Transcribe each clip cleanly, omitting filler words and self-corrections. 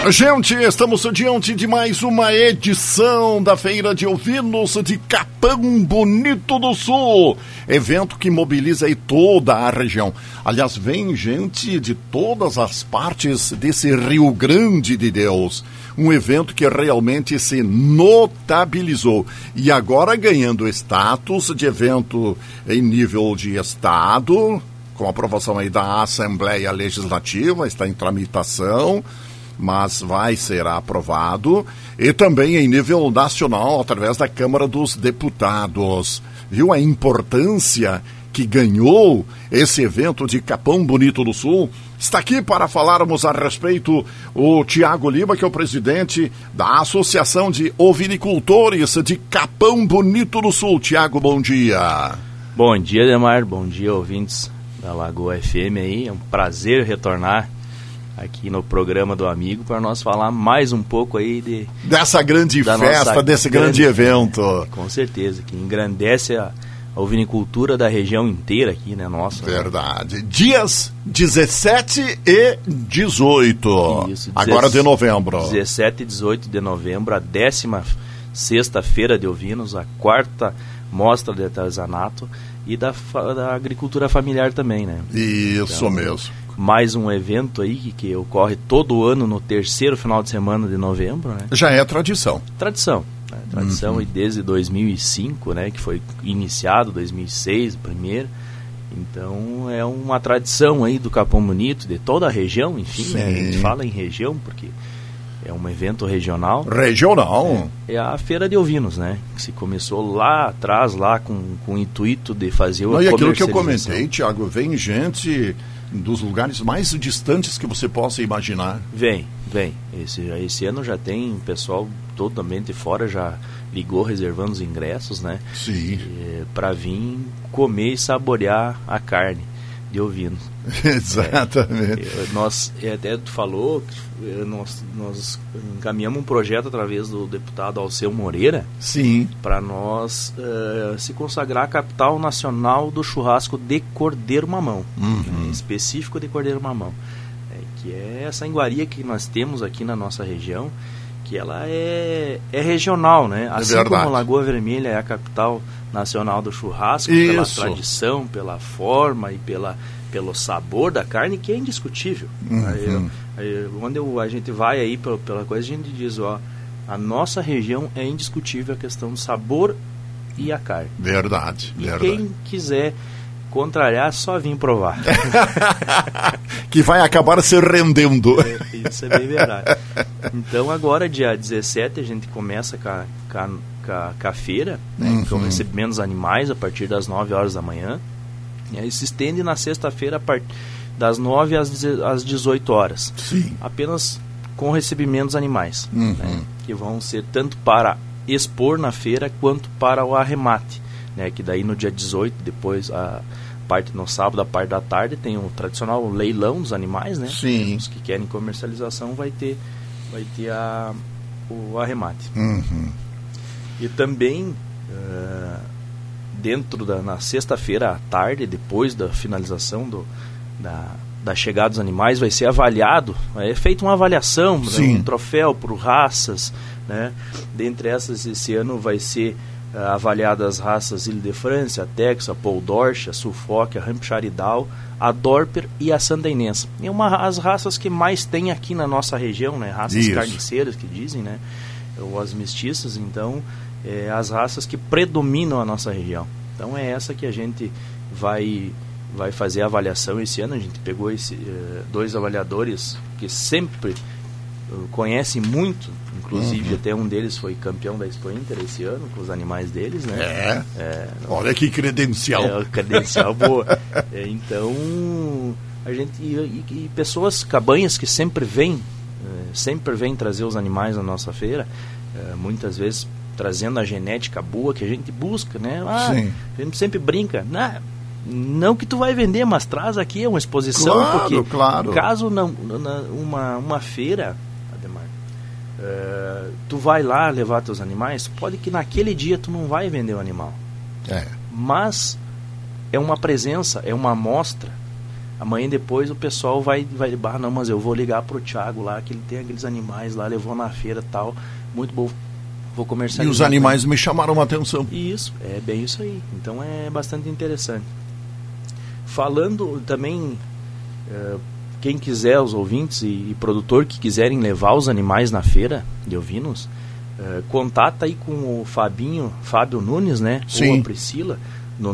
Gente, estamos diante de mais uma edição da Feira de Ovinos de Capão Bonito do Sul. Evento que mobiliza aí toda a região. Aliás, vem gente de todas as partes desse Rio Grande de Deus. Um evento que realmente se notabilizou. E agora ganhando status de evento em nível de estado, com aprovação aí da Assembleia Legislativa, está em tramitação, mas vai ser aprovado, e também em nível nacional, através da Câmara dos Deputados. Viu a importância que ganhou esse evento de Capão Bonito do Sul? Está aqui para falarmos a respeito o Tiago Lima, que é o presidente da Associação de Ovinicultores de Capão Bonito do Sul. Tiago, bom dia. Bom dia, Ademar, bom dia, ouvintes da Lagoa FM aí. É um prazer retornar aqui no programa do amigo para nós falar mais um pouco aí dessa grande festa, desse grande evento. Com certeza, que engrandece a ovinicultura da região inteira aqui, né, nossa. Verdade. Dias 17 e 18. Isso, agora de novembro. 17 e 18 de novembro, a 16ª Feira de Ovinos, a 4ª Mostra de Artesanato e da agricultura familiar também, né? Isso então, mesmo. Mais um evento aí que ocorre todo ano no terceiro final de semana de novembro, né? Já é tradição. Tradição e desde 2005, né? Que foi iniciado, 2006 o primeiro. Então é uma tradição aí do Capão Bonito, de toda a região, enfim, né? A gente fala em região porque é um evento regional. Regional? É a Feira de Ovinos, né? Que se começou lá atrás, lá com o intuito de fazer o E aquilo que eu comentei, Tiago, vem gente dos lugares mais distantes que você possa imaginar. Vem. Esse ano já tem pessoal totalmente fora, já ligou reservando os ingressos, né? Sim. Para vir comer e saborear a carne de ovino. Exatamente. Até tu falou que nós encaminhamos um projeto através do deputado Alceu Moreira. Sim. Para nós se consagrar a capital nacional do churrasco de cordeiro mamão. Específico de cordeiro mamão. Que é essa iguaria que nós temos aqui na nossa região, que ela é regional, né? Assim como Lagoa Vermelha é a capital nacional do churrasco, pela tradição, pela forma e pelo sabor da carne, que é indiscutível. Quando a gente vai aí pela coisa, a gente diz, a nossa região é indiscutível a questão do sabor e a carne. Verdade. Quem quiser contrariar, só vir provar. Que vai acabar se rendendo. Isso é bem verdade. Então agora, dia 17, a gente começa com a feira, né, com recebimento dos animais a partir das 9 horas da manhã. E aí se estende na sexta-feira das 9 às 18 horas. Sim. Apenas com recebimento dos animais, né, que vão ser tanto para expor na feira quanto para o arremate, né, que daí no dia 18, depois no sábado, a parte da tarde, tem o tradicional leilão dos animais, né? Sim. Os que querem comercialização vai ter o arremate. E também na sexta-feira à tarde, depois da finalização da chegada dos animais, vai ser avaliado, é feita uma avaliação, né, um troféu por raças, né? Dentre essas, esse ano vai ser avaliadas as raças Ile de France, a Texas, a Pole Dorset, a Suffolk, a Hampshire Down, a Dorper e a Sandainense. É as raças que mais tem aqui na nossa região, né? Raças carniceiras que dizem, né? Ou as mestiças, então, as raças que predominam a nossa região. Então é essa que a gente vai fazer a avaliação esse ano. A gente pegou dois avaliadores que sempre conhecem muito, inclusive até um deles foi campeão da Expo Inter esse ano com os animais deles, né? Olha que credencial. Credencial boa. Então a gente e pessoas, cabanhas que sempre vêm trazer os animais na nossa feira, muitas vezes trazendo a genética boa que a gente busca, né? A gente sempre brinca, não que tu vai vender, mas traz aqui uma exposição, porque caso uma feira, Ademar, tu vai lá levar teus animais, pode que naquele dia tu não vai vender o animal, mas é uma presença, é uma amostra Amanhã depois o pessoal vai não, mas eu vou ligar pro Thiago lá, que ele tem aqueles animais lá, levou na feira e tal, muito bom, vou comercializar. E os animais me chamaram a atenção. Isso, é bem isso aí, então é bastante interessante. Falando também, quem quiser, os ouvintes e produtor que quiserem levar os animais na feira de ovinos, contata aí com o Fábio Nunes, né? Sim. Ou a Priscila, no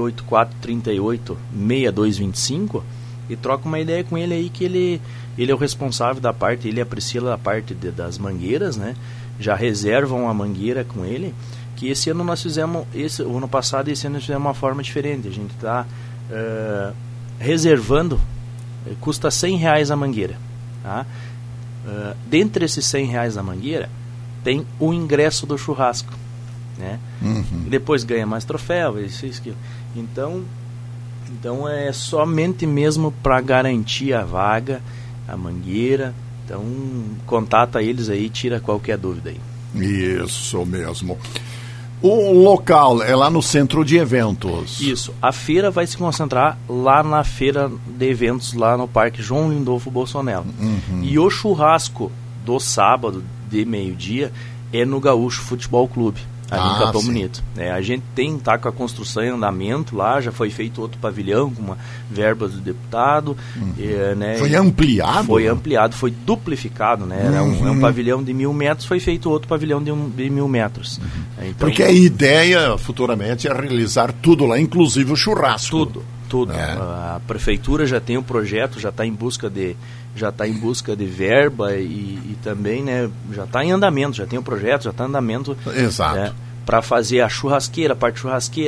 984386225 e troca uma ideia com ele aí, que ele é o responsável da parte, ele e a Priscila da parte das mangueiras, né? Já reservam a mangueira com ele, que esse ano nós fizemos, o ano passado e esse ano nós fizemos uma forma diferente. A gente está reservando, custa R$100 a mangueira, tá? Dentre esses R$100 da mangueira tem o ingresso do churrasco, né? E depois ganha mais troféu, isso, aquilo. Então é somente mesmo para garantir a vaga, a mangueira. Então contata eles aí, tira qualquer dúvida aí. Isso mesmo. O local é lá no centro de eventos. Isso, a feira vai se concentrar lá na feira de eventos, lá no Parque João Lindolfo Bolsonaro. E o churrasco do sábado de meio-dia é no Gaúcho Futebol Clube, ali em Capão Bonito. A gente tá com a construção em andamento lá, já foi feito outro pavilhão com uma verba do deputado. Né, foi ampliado? Foi ampliado, foi duplificado, né? Era um pavilhão de 1.000 metros, foi feito outro pavilhão de 1.000 metros. Então, porque a ideia futuramente é realizar tudo lá, inclusive o churrasco. Tudo. A prefeitura já tem o projeto, já está em busca de verba e também, né, já está em andamento, já tem o projeto, já está em andamento. Exato. Né, para fazer a churrasqueira, parte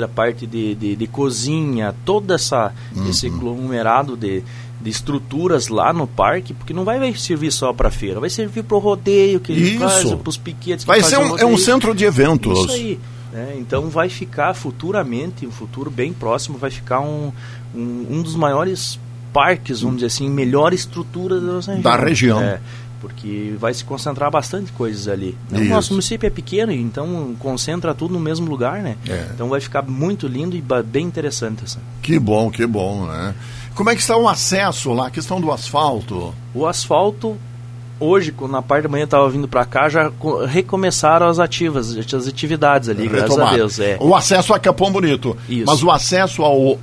de cozinha, todo esse aglomerado de estruturas lá no parque, porque não vai servir só para feira, vai servir para o rodeio que ele faz, para os piquetes que vai ser um centro de eventos. Isso aí. Então vai ficar futuramente, um futuro bem próximo, vai ficar um dos maiores parques, vamos dizer assim, melhor estrutura da região. Porque vai se concentrar bastante coisas ali. O nosso município é pequeno, então concentra tudo no mesmo lugar, né? Então vai ficar muito lindo e bem interessante. Assim. Que bom, né? Como é que está o acesso lá, a questão do asfalto? O asfalto, hoje, na parte da manhã eu estava vindo para cá, já recomeçaram as atividades ali, graças a Deus. O acesso a Capão Bonito. Isso. Mas o acesso ao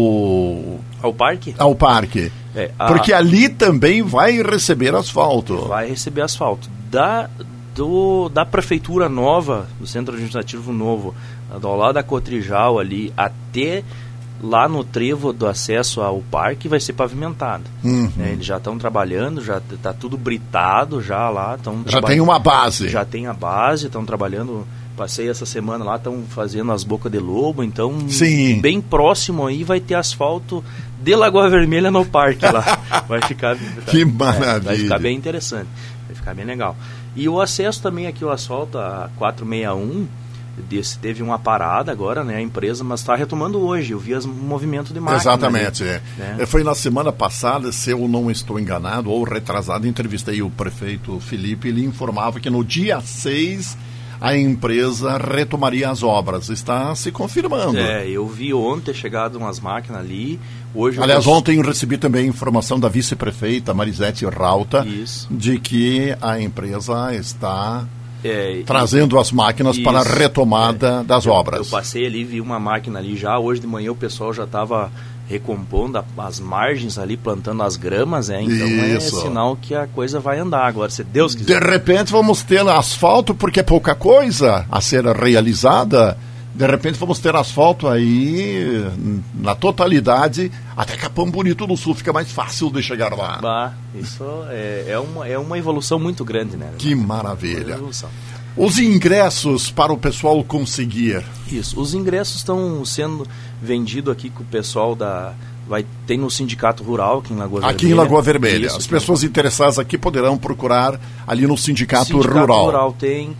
parque? Ao parque. Porque ali também vai receber asfalto. Vai receber asfalto. Da prefeitura nova, do centro administrativo novo, do lado da Cotrijal ali, até lá no trevo do acesso ao parque vai ser pavimentado. Eles já estão trabalhando, já está tudo britado, já lá. Já tem uma base. Já tem a base, estão trabalhando. Passei essa semana lá, estão fazendo as bocas de lobo, então bem próximo aí vai ter asfalto de Lagoa Vermelha no parque lá. Vai ficar... Que maravilha. Vai ficar bem interessante, vai ficar bem legal. E o acesso também aqui, o asfalto, a 461, teve uma parada agora, né, a empresa, mas está retomando hoje. Eu vi o movimento de máquina. Exatamente. Foi na semana passada, se eu não estou enganado, ou retrasado, entrevistei o prefeito Felipe, ele informava que no dia 6 a empresa retomaria as obras. Está se confirmando. Eu vi ontem chegado umas máquinas ali. Hoje ontem eu recebi também informação da vice-prefeita Marisete Rauta de que a empresa está trazendo as máquinas para a retomada das obras. Eu passei ali, vi uma máquina ali já. Hoje de manhã o pessoal já estava recompondo as margens ali, plantando as gramas, então é sinal que a coisa vai andar agora, se Deus quiser. De repente vamos ter asfalto, porque é pouca coisa a ser realizada. De repente vamos ter asfalto aí na totalidade, até Capão Bonito do Sul fica mais fácil de chegar lá. Isso é uma evolução muito grande, né? Que maravilha. Os ingressos para o pessoal conseguir. Isso, os ingressos estão sendo vendidos aqui com o pessoal tem no Sindicato Rural aqui em Lagoa Vermelha. Aqui em Lagoa Vermelha. As pessoas interessadas aqui poderão procurar ali no Sindicato Rural. Sindicato Rural tem,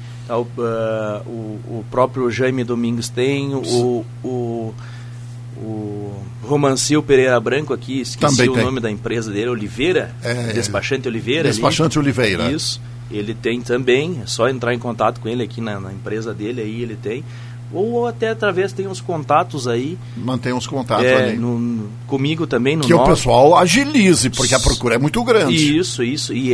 o próprio Jaime Domingues tem, o Romancio Pereira Branco aqui, esqueci o nome da empresa dele, Oliveira, Despachante Oliveira. Despachante Oliveira. Isso. Ele tem também, é só entrar em contato com ele aqui na empresa dele, aí ele tem. ou até através, tem uns contatos aí. Mantém os contatos ali. Comigo também, no que o pessoal agilize, porque a procura é muito grande. Isso.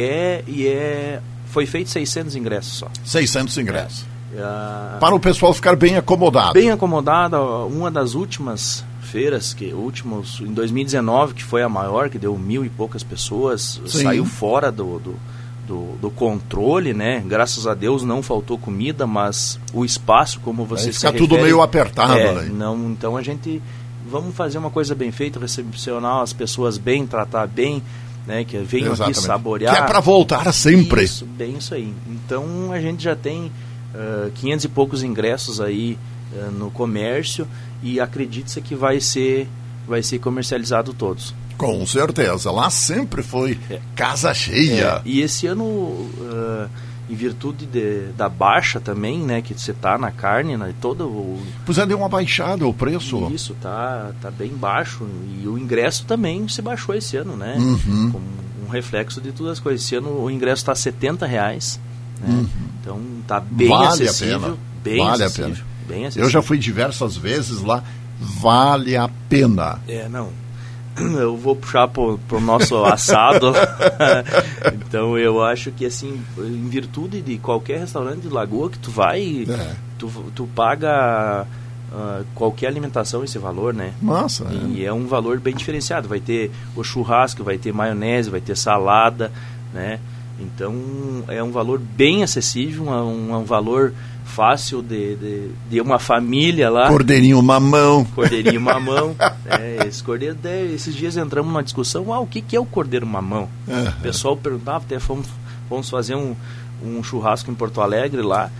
Foi feito 600 ingressos só. 600 ingressos. Para o pessoal ficar bem acomodado. Bem acomodado. Uma das últimas feiras, em 2019, que foi a maior, que deu 1.000 e poucas pessoas, Sim. saiu fora do controle, né? Graças a Deus não faltou comida, mas o espaço, como você se refere... Fica tudo meio apertado. Então a gente... Vamos fazer uma coisa bem feita, recepcionar as pessoas bem, tratar bem, né? Que venham aqui saborear. Que é para voltar sempre. Isso, bem isso aí. Então a gente já tem 500 e poucos ingressos aí no comércio e acredite-se que vai ser comercializado todos. Com certeza, lá sempre foi casa cheia. E esse ano, em virtude da baixa também, né, que você tá na carne, né, Pois deu uma baixada o preço. Isso, tá bem baixo. E o ingresso também se baixou esse ano, né? Como um reflexo de todas as coisas. Esse ano o ingresso está R$70, né? Então tá bem acessível. Vale a pena. Bem acessível. Eu já fui diversas vezes lá, vale a pena. Eu vou puxar pro nosso assado. Então eu acho que assim, em virtude de qualquer restaurante de Lagoa que tu vai, tu paga qualquer alimentação esse valor, né? Nossa. E é um valor bem diferenciado. Vai ter o churrasco, vai ter maionese, vai ter salada, né? Então é um valor bem acessível, um valor fácil de uma família lá. Cordeirinho mamão. Esse cordeiro, esses dias entramos numa discussão, o que é o cordeiro mamão? O pessoal perguntava, até fomos fazer um churrasco em Porto Alegre lá.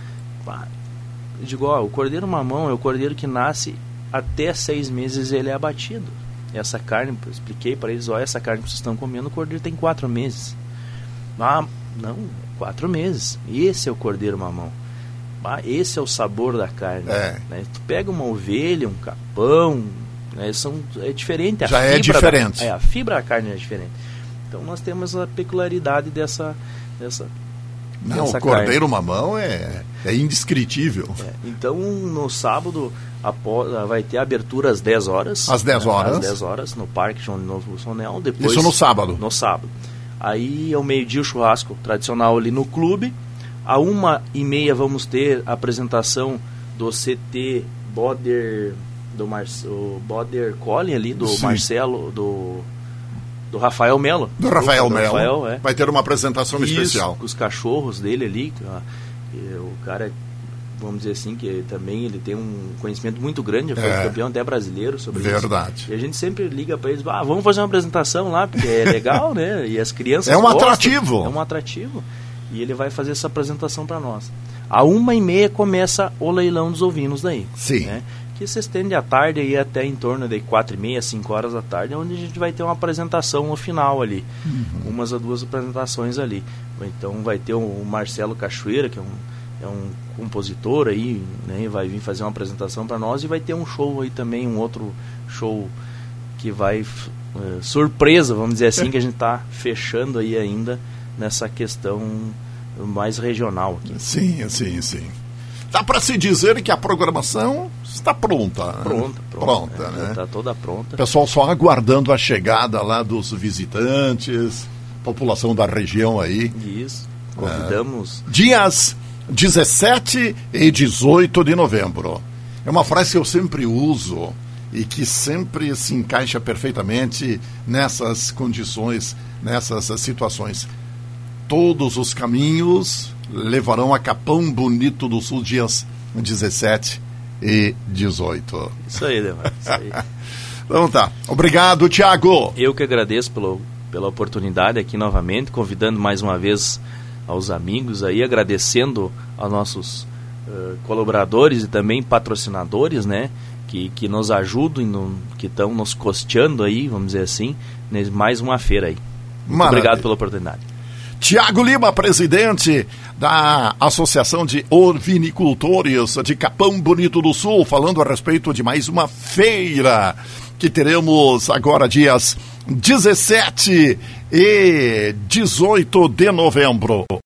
Eu digo, o cordeiro mamão é o cordeiro que nasce até 6 meses ele é abatido. Essa carne, eu expliquei para eles, essa carne que vocês estão comendo, o cordeiro tem 4 meses. Não, 4 meses. Esse é o cordeiro mamão. Esse é o sabor da carne. Né? Tu pega uma ovelha, um capão, né? É diferente. É diferente. A fibra da carne é diferente. Então nós temos a peculiaridade dessa o cordeiro mamão é indescritível. Então no sábado vai ter abertura às 10 horas. Às 10 horas. Às 10 horas no Parque João de Novo Sonel. Depois, isso no sábado? No sábado. Aí ao meio-dia o churrasco tradicional ali no clube. À 1h30 vamos ter a apresentação do CT Boder, o Boder Collin ali, do Sim. Marcelo, do Rafael Melo. Do Rafael Melo. Vai ter uma apresentação especial. Com os cachorros dele ali. O cara, vamos dizer assim, que também ele tem um conhecimento muito grande, foi campeão até brasileiro sobre Verdade. isso. E a gente sempre liga para eles, vamos fazer uma apresentação lá, porque é legal, né? E as crianças atrativo. É um atrativo. E ele vai fazer essa apresentação para nós. À 1h30 começa o leilão dos ovinos daí. Sim. Né? Que se estende à tarde aí até em torno de 4h30, 5 horas da tarde, onde a gente vai ter uma apresentação no final ali. Umas ou duas apresentações ali. Então vai ter o Marcelo Cachoeira, que é um compositor aí, né? Vai vir fazer uma apresentação para nós, e vai ter um show aí também, um outro show que vai surpresa, vamos dizer assim, que a gente está fechando aí ainda nessa questão mais regional aqui. Sim. Dá para se dizer que a programação está pronta. Pronta, né? Está toda pronta. O pessoal só aguardando a chegada lá dos visitantes, população da região aí. Isso. Convidamos. Dias 17 e 18 de novembro. É uma frase que eu sempre uso e que sempre se encaixa perfeitamente nessas condições, nessas situações. Todos os caminhos levarão a Capão Bonito do Sul, dias 17 e 18. Isso aí, Demar. Isso aí. Então tá. Obrigado, Thiago. Eu que agradeço pela oportunidade aqui novamente, convidando mais uma vez aos amigos aí, agradecendo aos nossos colaboradores e também patrocinadores, né? Que nos ajudam, que estão nos costeando aí, vamos dizer assim, mais uma feira aí. Muito obrigado pela oportunidade. Tiago Lima, presidente da Associação de Ovinicultores de Capão Bonito do Sul, falando a respeito de mais uma feira que teremos agora dias 17 e 18 de novembro.